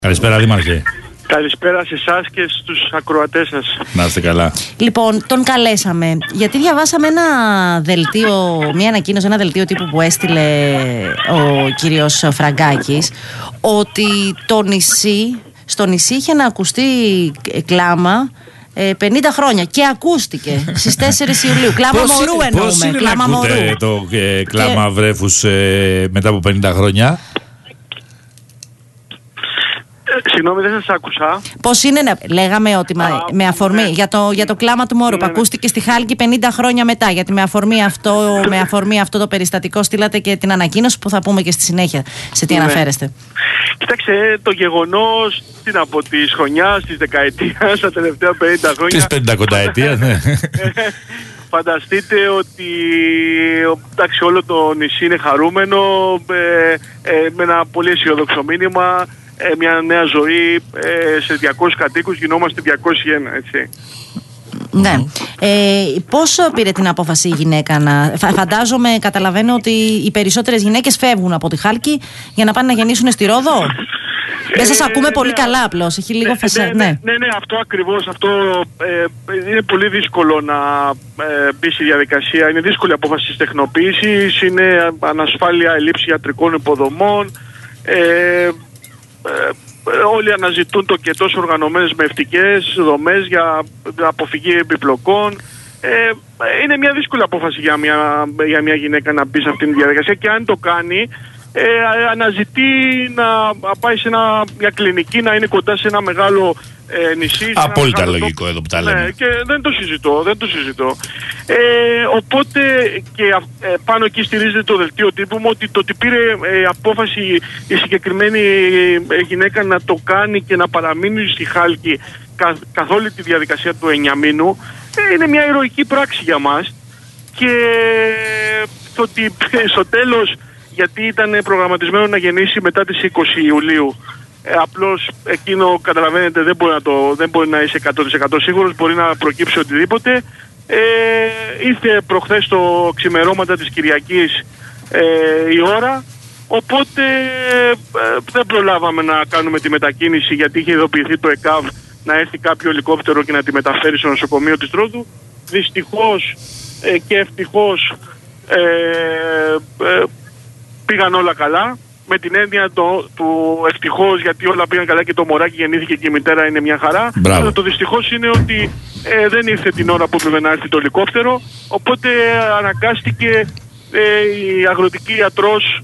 Καλησπέρα, Δήμαρχε. Καλησπέρα σε εσάς και στους ακροατές σας. Να είστε καλά. Λοιπόν, τον καλέσαμε γιατί διαβάσαμε ένα δελτίο τύπου που έστειλε ο κύριος Φραγκάκης, ότι στο νησί είχε να ακουστεί κλάμα 50 χρόνια και ακούστηκε στις 4 Ιουλίου. Κλάμα μωρού εννοούμε. Πώς είναι να ακούτε το κλάμα βρέφους μετά από 50 χρόνια? Συγγνώμη, δεν σας άκουσα. Πώς είναι, λέγαμε ότι με αφορμή για το κλάμα του μωρού που ακούστηκε στη Χάλκη 50 χρόνια μετά, γιατί με αφορμή αυτό το περιστατικό στείλατε και την ανακοίνωση που θα πούμε και στη συνέχεια σε τι αναφέρεστε. Κοιτάξτε, το γεγονός από της χρονιάς, της δεκαετίας, τα τελευταία 50 χρόνια. Της 50 ναι. Φανταστείτε ότι όλο το νησί είναι χαρούμενο, με ένα πολύ αισιοδόξο μήνυμα. Μια νέα ζωή σε 200 κατοίκους, γινόμαστε 201, έτσι. Ναι. Πώς πήρε την απόφαση η γυναίκα καταλαβαίνω ότι οι περισσότερες γυναίκες φεύγουν από τη Χάλκη για να πάνε να γεννήσουν στη Ρόδο. Δεν σας ακούμε πολύ καλά απλώς, έχει λίγο Ναι, αυτό ακριβώς, είναι πολύ δύσκολο να μπει στη διαδικασία, είναι δύσκολη απόφαση της τεχνοποίησης, είναι ανασφάλεια, ελλείψη ιατρικών υποδομών, όλοι αναζητούν και τόσο οργανωμένες μευτικές δομές για αποφυγή επιπλοκών. Είναι μια δύσκολη απόφαση για μια γυναίκα να μπει σε αυτήν τη διαδικασία, και αν το κάνει αναζητεί να πάει σε μια κλινική, να είναι κοντά σε ένα μεγάλο νησί. Απόλυτα λογικό εδώ που τα λέμε. Ναι, και δεν το συζητώ. Οπότε και πάνω εκεί στηρίζεται το δελτίο τύπου μου, ότι το ότι πήρε απόφαση η συγκεκριμένη γυναίκα να το κάνει και να παραμείνει στη Χάλκη καθ' όλη τη διαδικασία του 9 μήνου είναι μια ηρωική πράξη για μας, και το ότι στο τέλος, γιατί ήταν προγραμματισμένο να γεννήσει μετά τις 20 Ιουλίου, απλώς εκείνο, καταλαβαίνετε, δεν μπορεί να είσαι 100% σίγουρος, μπορεί να προκύψει οτιδήποτε. Ήρθε προχθές το ξημερώματα της Κυριακής η ώρα, οπότε δεν προλάβαμε να κάνουμε τη μετακίνηση, γιατί είχε ειδοποιηθεί το ΕΚΑΒ να έρθει κάποιο ελικόπτερο και να τη μεταφέρει στο νοσοκομείο της Ρόδου. Δυστυχώς και ευτυχώς πήγαν όλα καλά, με την έννοια του ευτυχώς, γιατί όλα πήγαν καλά και το μωράκι γεννήθηκε και η μητέρα είναι μια χαρά. Αλλά το δυστυχώς είναι ότι δεν ήρθε την ώρα που έπρεπε να έρθει το ελικόπτερο, οπότε αναγκάστηκε η αγροτική ιατρός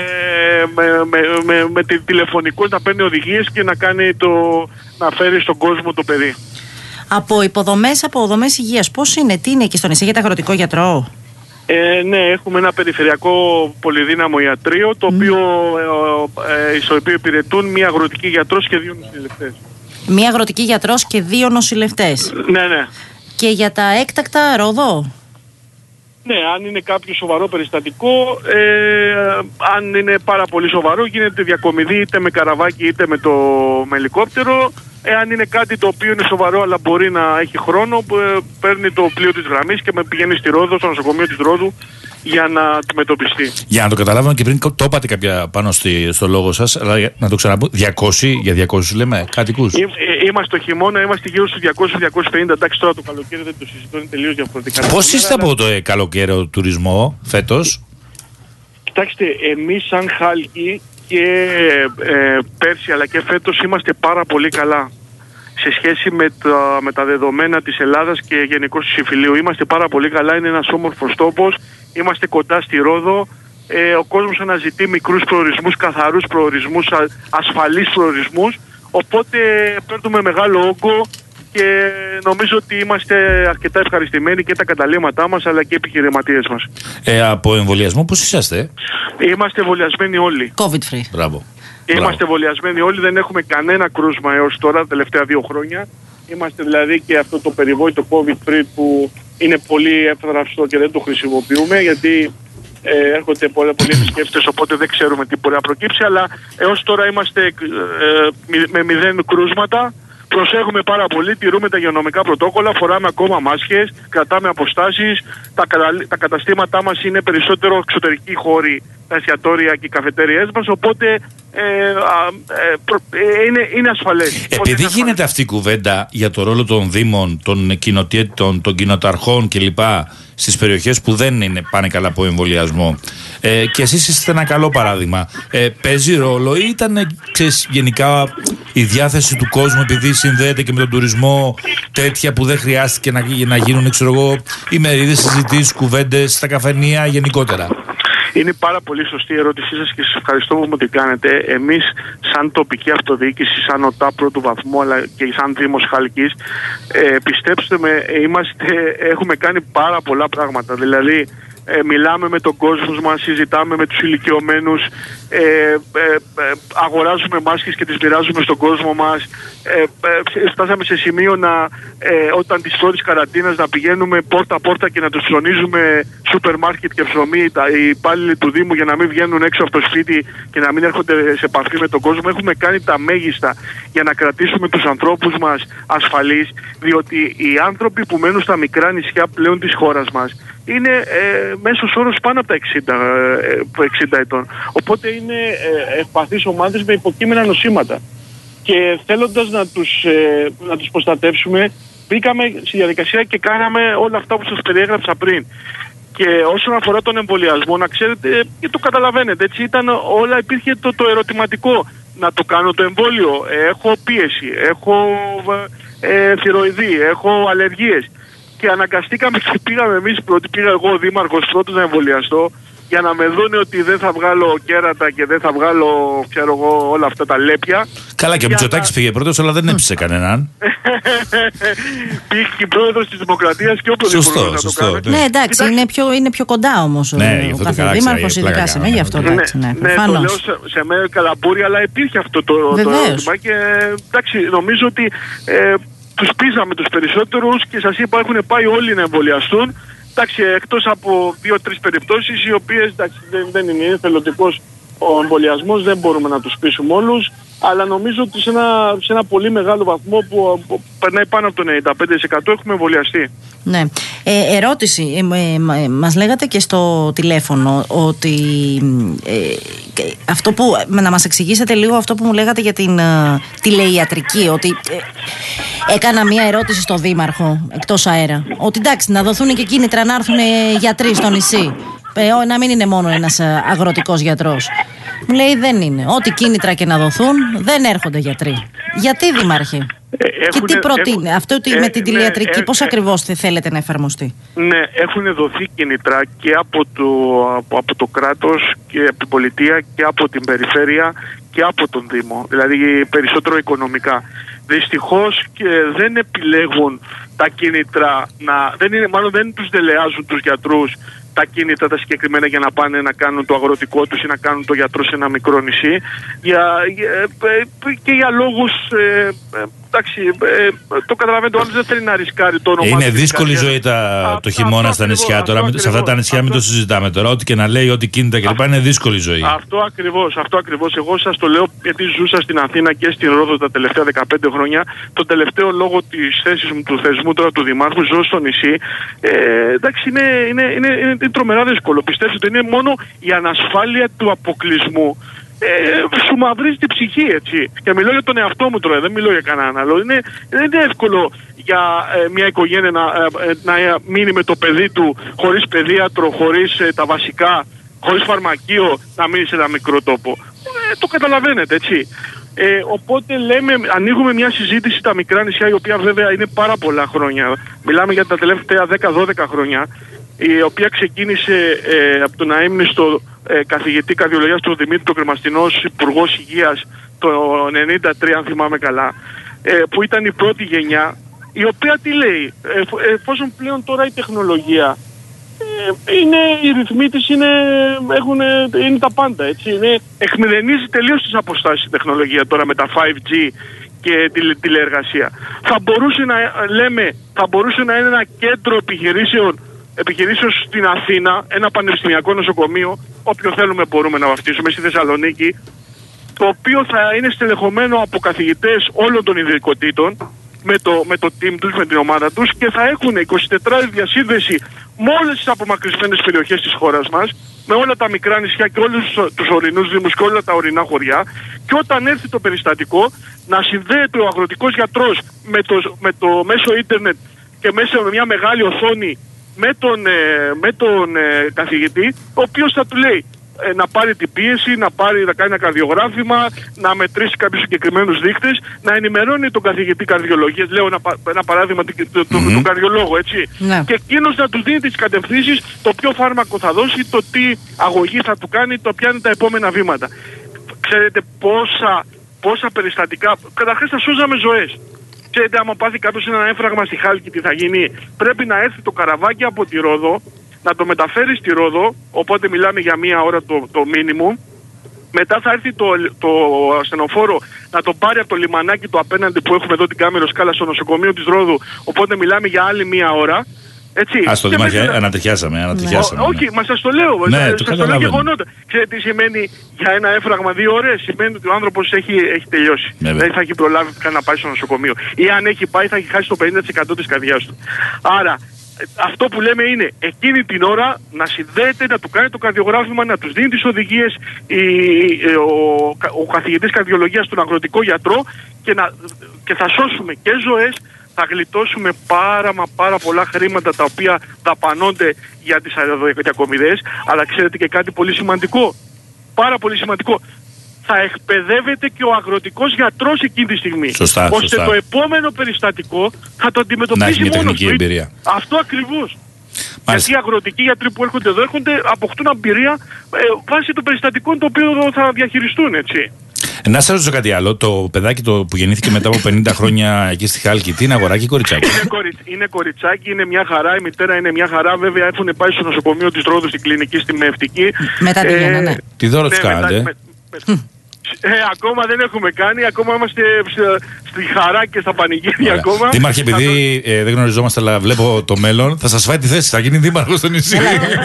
με τηλεφωνικό να παίρνει οδηγίες και να φέρει στον κόσμο το παιδί. Από υποδομές υγείας, πώς είναι, τι είναι εκεί στο νησί, έχετε αγροτικό γιατρό? Ναι, έχουμε ένα περιφερειακό πολυδύναμο ιατρείο, στο οποίο υπηρετούν μία αγροτική γιατρός και 2 νοσηλευτές. Μία αγροτική γιατρός και 2 νοσηλευτές. Ναι. Και για τα έκτακτα, Ρόδο? Ναι, αν είναι κάποιο σοβαρό περιστατικό, αν είναι πάρα πολύ σοβαρό, γίνεται διακομιδή είτε με καραβάκι είτε με ελικόπτερο. Εάν είναι κάτι το οποίο είναι σοβαρό αλλά μπορεί να έχει χρόνο, παίρνει το πλοίο της γραμμής και με πηγαίνει στη Ρόδο, στο νοσοκομείο της Ρόδου, για να αντιμετωπιστεί. Για να το καταλάβουμε, και πριν το είπατε κάποια πάνω στο λόγο σας, αλλά να το ξαναπώ, 200 για 200 λέμε, κατοικούς. Είμαστε το χειμώνα, είμαστε γύρω στους 200-250. Εντάξει, τώρα το καλοκαίρι δεν το συζητώ, είναι τελείως διαφορετικά. Πώς είστε από το καλοκαίρι τουρισμό φέτος? Κοιτάξτε, εμείς σαν Χάλκη και πέρσι αλλά και φέτος είμαστε πάρα πολύ καλά σε σχέση με τα δεδομένα της Ελλάδας και γενικώς του Συμφιλίου. Είμαστε πάρα πολύ καλά, είναι ένας όμορφος τόπος, είμαστε κοντά στη Ρόδο, ο κόσμος αναζητεί μικρούς προορισμούς, καθαρούς προορισμούς, ασφαλείς προορισμούς, οπότε παίρνουμε μεγάλο όγκο και νομίζω ότι είμαστε αρκετά ευχαριστημένοι, και τα καταλήμματά μας αλλά και οι επιχειρηματίες μας. Από εμβολιασμό πώς είσαστε? Είμαστε εμβολιασμένοι όλοι. COVID free. Μπράβο. Είμαστε εμβολιασμένοι όλοι, δεν έχουμε κανένα κρούσμα έως τώρα, τα τελευταία 2 χρόνια. Είμαστε δηλαδή και αυτό το περιβόητο COVID free που είναι πολύ εύθραυστο και δεν το χρησιμοποιούμε, γιατί έρχονται πολλοί επισκέπτες, οπότε δεν ξέρουμε τι μπορεί να προκύψει, αλλά έως τώρα είμαστε με 0 κρούσματα. προσέχουμε πάρα πολύ, τηρούμε τα υγειονομικά πρωτόκολλα, φοράμε ακόμα μάσκες, κρατάμε αποστάσεις, τα καταστήματά μας είναι περισσότερο εξωτερικοί χώροι, τα εστιατόρια και οι καφετέριές μας, οπότε είναι ασφαλές. Επειδή γίνεται αυτή η κουβέντα για το ρόλο των δήμων, των κοινοτήτων, των κοινοταρχών κλπ. Στις περιοχές που δεν πάνε καλά από εμβολιασμό, και εσείς είστε ένα καλό παράδειγμα, παίζει ρόλο ή ήταν γενικά η διάθεση του κόσμου, επειδή συνδέεται και με τον τουρισμό, τέτοια που δεν χρειάστηκε να γίνουν ημερίδες, συζητήσεις, κουβέντες στα καφενεία γενικότερα? Είναι πάρα πολύ σωστή η ερώτησή σας και σας ευχαριστώ που μου την κάνετε. Εμείς σαν τοπική αυτοδιοίκηση, σαν ΟΤΑ πρώτου βαθμού αλλά και σαν Δήμος Χαλκής, πιστέψτε με, έχουμε κάνει πάρα πολλά πράγματα. Δηλαδή μιλάμε με τον κόσμο μας, συζητάμε με τους ηλικιωμένους, αγοράζουμε μάσκες και τις μοιράζουμε στον κόσμο μας. Φτάσαμε σε σημείο όταν τις πρώτες καραντίνας να πηγαίνουμε πόρτα-πόρτα και να τους ψωνίζουμε σούπερ μάρκετ και ψωμί οι υπάλληλοι του Δήμου για να μην βγαίνουν έξω από το σπίτι και να μην έρχονται σε επαφή με τον κόσμο. Έχουμε κάνει τα μέγιστα για να κρατήσουμε τους ανθρώπους μας ασφαλείς, διότι οι άνθρωποι που μένουν στα μικρά νησιά πλέον της χώρας μας είναι μέσος όρος πάνω από τα 60 ετών. Οπότε είναι ευπαθείς ομάδες με υποκείμενα νοσήματα. Και θέλοντας να τους προστατεύσουμε, μπήκαμε στη διαδικασία και κάναμε όλα αυτά που σας περιέγραψα πριν. Και όσον αφορά τον εμβολιασμό, να ξέρετε, και το καταλαβαίνετε, έτσι υπήρχε το ερωτηματικό. Να το κάνω το εμβόλιο, έχω πίεση, έχω θηροειδή, έχω αλλεργίες. Και αναγκαστήκαμε και πήγαμε εμείς πρώτοι, πήγα εγώ ο Δήμαρχος πρώτος να εμβολιαστώ, για να με δούνε ότι δεν θα βγάλω κέρατα και δεν θα βγάλω, όλα αυτά τα λέπια. Καλά, και ο Μητσοτάκης πήγε πρώτος, αλλά δεν έψησε κανέναν. Πήγε και πρόεδρος της Δημοκρατίας και όποτε μπορούσε να το κάνει. Ναι, εντάξει, είναι πιο κοντά όμως ο κάθε δήμαρχος, ειδικά σε μένα, γι' αυτό. Ναι, το λέω σε μένα Καλαμπούρη, αλλά υπήρχε αυτό το ερώτημα και εντάξει, νομίζω ότι τους πείσαμε τους περισσότερους και σας είπα έχουν πάει όλοι να εμβολιαστούν. Εντάξει, εκτός από 2-3 περιπτώσεις οι οποίες δεν είναι θελοντικός ο εμβολιασμός, δεν μπορούμε να τους πείσουμε όλους, αλλά νομίζω ότι σε ένα πολύ μεγάλο βαθμό που περνάει πάνω από το 95% έχουμε εμβολιαστεί. Ναι. Ερώτηση, μας λέγατε και στο τηλέφωνο ότι αυτό που, να μας εξηγήσετε λίγο αυτό που μου λέγατε για την τηλεϊατρική, ότι έκανα μία ερώτηση στο Δήμαρχο εκτός αέρα, ότι εντάξει, να δοθούν και κίνητρα να έρθουν γιατροί στο νησί, να μην είναι μόνο ένας αγροτικός γιατρός. Μου λέει δεν είναι. Ό,τι κίνητρα και να δοθούν δεν έρχονται γιατροί. Γιατί, Δήμαρχε? Και τι προτείνει αυτό με την τηλεϊατρική, πώς ακριβώς θέλετε να εφαρμοστεί? Ναι, έχουν δοθεί κίνητρα και από το κράτος και από την πολιτεία και από την περιφέρεια και από τον Δήμο. Δηλαδή περισσότερο οικονομικά. Δυστυχώς και δεν επιλέγουν τα κίνητρα, δεν τους δελεάζουν τους γιατρούς τα κίνητρα τα συγκεκριμένα για να πάνε να κάνουν το αγροτικό τους ή να κάνουν το γιατρό σε ένα μικρό νησί και για λόγους το καταλαβαίνετε, ο άλλος δεν θέλει να ρισκάρει το όνομα. Είναι δύσκολη ζωή το χειμώνα στα νησιά τώρα. Σε αυτά τα νησιά μην το συζητάμε τώρα. Ό,τι και να λέει, ό,τι κίνητα κλπ. Είναι δύσκολη ζωή. Αυτό ακριβώς. Εγώ σας το λέω γιατί ζούσα στην Αθήνα και στην Ρόδο τα τελευταία 15 χρόνια. Το τελευταίο λόγο της θέσης μου, του θεσμού τώρα του Δημάρχου, ζω στο νησί. Εντάξει, είναι τρομερά δύσκολο. Πιστέψτε ότι είναι μόνο η ανασφάλεια του αποκλεισμού. Σου μαυρίζει την ψυχή, έτσι. Και μιλώ για τον εαυτό μου τώρα, δεν μιλώ για κανέναν άλλο. Δεν είναι εύκολο για μια οικογένεια να μείνει με το παιδί του χωρίς παιδίατρο, χωρίς τα βασικά, χωρίς φαρμακείο, να μείνει σε ένα μικρό τόπο. Το καταλαβαίνετε, έτσι. Οπότε ανοίγουμε μια συζήτηση στα μικρά νησιά, η οποία βέβαια είναι πάρα πολλά χρόνια. Μιλάμε για τα τελευταία 10-12 χρόνια, η οποία ξεκίνησε από το να ήμουν στο καθηγητή καρδιολογίας του Δημήτρη Κρεμαστινός, υπουργός υγείας το 1993, αν θυμάμαι καλά, που ήταν η πρώτη γενιά, η οποία τι λέει, εφόσον πλέον τώρα η τεχνολογία οι ρυθμοί της είναι τα πάντα, έτσι, εκμηδενίζει τελείως τις αποστάσεις η τεχνολογία τώρα με τα 5G και τη τηλεεργασία. Θα μπορούσε να είναι ένα κέντρο επιχειρήσεων στην Αθήνα, ένα πανεπιστημιακό νοσοκομείο, όποιο θέλουμε μπορούμε να βαφτίσουμε, στη Θεσσαλονίκη, το οποίο θα είναι στελεχωμένο από καθηγητές όλων των ειδικοτήτων, με το team τους, με την ομάδα τους, και θα έχουν 24 διασύνδεση με όλες τις απομακρυσμένες περιοχές της χώρας μας, με όλα τα μικρά νησιά και όλους τους ορεινούς δήμους και όλα τα ορεινά χωριά, και όταν έρθει το περιστατικό να συνδέεται ο αγροτικός γιατρός με το μέσο ίντερνετ και μέσα με μια μεγάλη οθόνη με τον καθηγητή, ο οποίος θα του λέει να πάρει την πίεση, να κάνει ένα καρδιογράφημα, να μετρήσει κάποιους συγκεκριμένους δείκτες, να ενημερώνει τον καθηγητή καρδιολογίας, λέω ένα παράδειγμα του καρδιολόγου, έτσι. Ναι. Και εκείνος να του δίνει τις κατευθύνσεις, το ποιο φάρμακο θα δώσει, το τι αγωγή θα του κάνει, το ποια είναι τα επόμενα βήματα. Ξέρετε πόσα περιστατικά, καταρχάς θα σώζαμε ζωές. Ξέρετε, άμα πάθει κάποιος ένα έμφραγμα στη Χάλκη, τι θα γίνει? Πρέπει να έρθει το καραβάκι από τη Ρόδο, να το μεταφέρει στη Ρόδο, οπότε μιλάμε για 1 ώρα το μίνιμουμ. Μετά θα έρθει το ασθενοφόρο να το πάρει από το λιμανάκι του απέναντι που έχουμε εδώ την κάμερο σκάλα στο νοσοκομείο της Ρόδου, οπότε μιλάμε για άλλη 1 ώρα. Έτσι. Ας το Δήμαρχε, ανατριχιάσαμε. Όχι, μα σας το λέω. Ναι, σας το λέω γεγονότα. Ξέρετε τι σημαίνει για ένα έμφραγμα 2 ώρες? Σημαίνει ότι ο άνθρωπος έχει τελειώσει. Δεν θα έχει προλάβει καν να πάει στο νοσοκομείο. Ή αν έχει πάει θα έχει χάσει το 50% της καρδιάς του. Άρα αυτό που λέμε είναι εκείνη την ώρα να συνδέεται, να του κάνει το καρδιογράφημα, να τους δίνει τις οδηγίες ο καθηγητής καρδιολογίας στον αγροτικό γιατρό, και θα σώσουμε και ζωές, θα γλιτώσουμε πάρα πολλά χρήματα τα οποία δαπανώνται για τις αεροδιακομιδές, αλλά ξέρετε και κάτι πολύ σημαντικό, πάρα πολύ σημαντικό. Θα εκπαιδεύεται και ο αγροτικός γιατρός εκείνη τη στιγμή. Σωστά. Το επόμενο περιστατικό θα το αντιμετωπίσει μόνος του. Αυτό ακριβώς. Γιατί οι αγροτικοί γιατροί που έρχονται εδώ αποκτούν εμπειρία βάσει των περιστατικών το οποίο θα διαχειριστούν, έτσι. Να σας ρωτήσω κάτι άλλο. Το παιδάκι που γεννήθηκε μετά από 50 χρόνια εκεί στη Χάλκη, τι είναι, αγοράκι ή κοριτσάκι? Είναι κοριτσάκι, είναι μια χαρά. Η μητέρα είναι μια χαρά. Βέβαια έχουν πάει στο νοσοκομείο της Ρόδου στην κλινική, στη Μευτική. Μετά τη Γιάννα, ναι. Τι δώρο τους κάνατε? Ακόμα δεν έχουμε κάνει, ακόμα είμαστε στη χαρά και στα πανηγύρια ακόμα. Δήμαρχε, επειδή δεν γνωριζόμαστε, αλλά βλέπω το μέλλον, θα σας φάει τη θέση, θα γίνει δήμαρχος στο νησί.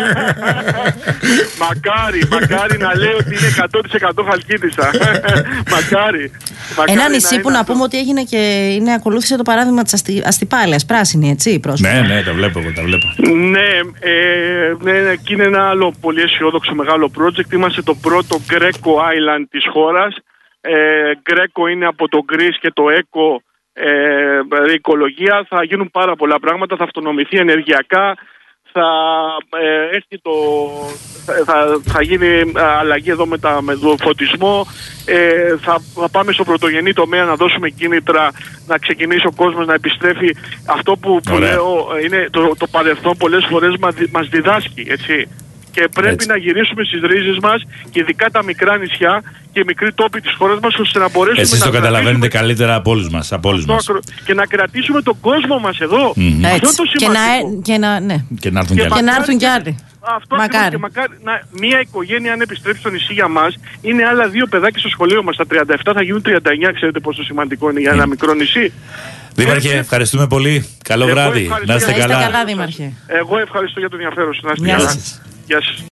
Μακάρι να λέω ότι είναι 100% Χαλκίδισσα. Μακάρι. Ένα νησί που να πούμε ότι έγινε και ακολούθησε το παράδειγμα της Αστυπάλαιας, πράσινη, έτσι, πρόσφατα. Ναι, τα βλέπω. Ναι, εκεί είναι ένα άλλο πολύ αισιόδοξο μεγάλο project. Είμαστε το πρώτο Greco Island της χώρας. Greco είναι από το Greece και το Eco, οικολογία. Θα γίνουν πάρα πολλά πράγματα, θα αυτονομηθεί ενεργειακά, θα γίνει αλλαγή εδώ με το φωτισμό, θα πάμε στο πρωτογενή τομέα να δώσουμε κίνητρα να ξεκινήσει ο κόσμος να επιστρέφει. Αυτό που λέω είναι το παρελθόν πολλές φορές μας διδάσκει, έτσι. Και πρέπει να γυρίσουμε στις ρίζες μας, και ειδικά τα μικρά νησιά και οι μικροί τόποι της χώρας μας, ώστε να μπορέσουμε Εσείς το καταλαβαίνετε καλύτερα από όλους μας. Και να κρατήσουμε τον κόσμο μας εδώ. Αυτό το σημαντικό. Και να έρθουν κι άλλοι. Αυτό μακάρι. Μία οικογένεια, αν επιστρέψει στο νησί για μας, είναι άλλα 2 παιδάκια στο σχολείο μας. Τα 37 θα γίνουν 39. Ξέρετε πόσο σημαντικό είναι για ένα μικρό νησί. Δήμαρχε, ευχαριστούμε πολύ. Καλό βράδυ. Να είστε καλά. Δήμαρχε. Εγώ ευχαριστώ για το ενδιαφέρον σας. Γεια σας. Γεια σας.